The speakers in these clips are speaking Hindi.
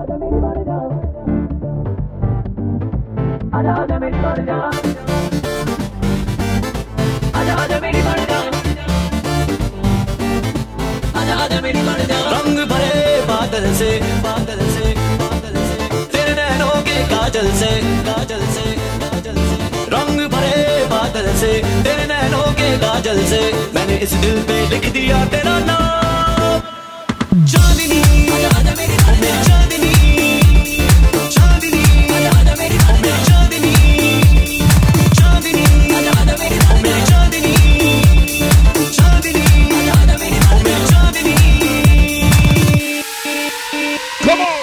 रंग भरे बादल से बादल से बादल से तेरे नैनों के काजल से काजल से काजल से रंग भरे बादल से तेरे नैनों के काजल से मैंने इस दिल पे लिख दिया तेरा नाम। चांदनी मेरी चांदनी चांदनी मेरी चांदनी चांदनी मेरी चांदनी चांदनी मेरी चांदनी। Come on!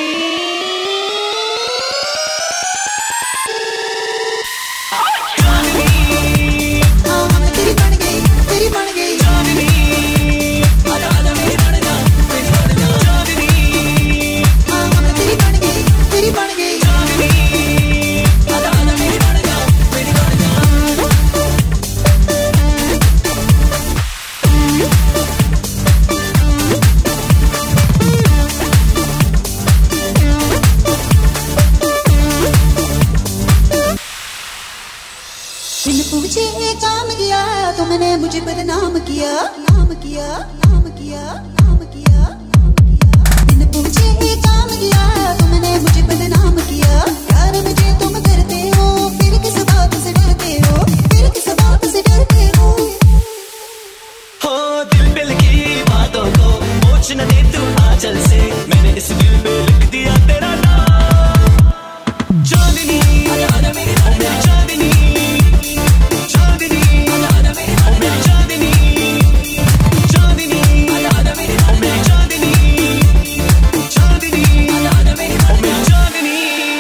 बिन पूछे काम किया तुमने मुझे बदनाम किया नाम किया नाम किया नाम किया बिन पूछे काम किया तुमने मुझे बदनाम किया। यार मुझे तुम करते हो फिर किस बात से डरते हो फिर किस बात से डरते हो। हो दिल दिल की बातों को पूछ न दे तू आंचल से मैंने इस दिल में लिख दिया तेरा नाम। चांदनी मेरी चांदनी चांदनी मेरी चांदनी चांदनी मेरी चांदनी चांदनी मेरी चांदनी।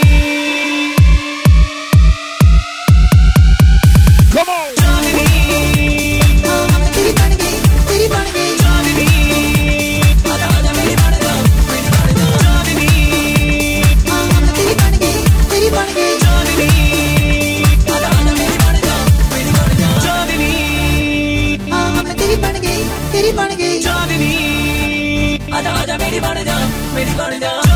Come on! चांदनी तेरी बन गई तेरी बन गई चांदनी मेरी बन गई चांदनी तेरी बन गई तेरी बन गई चांदनी तेरी बन गई तेरी बन गई चांदनी आजा आजा मेरी बन जा मेरी बन जा।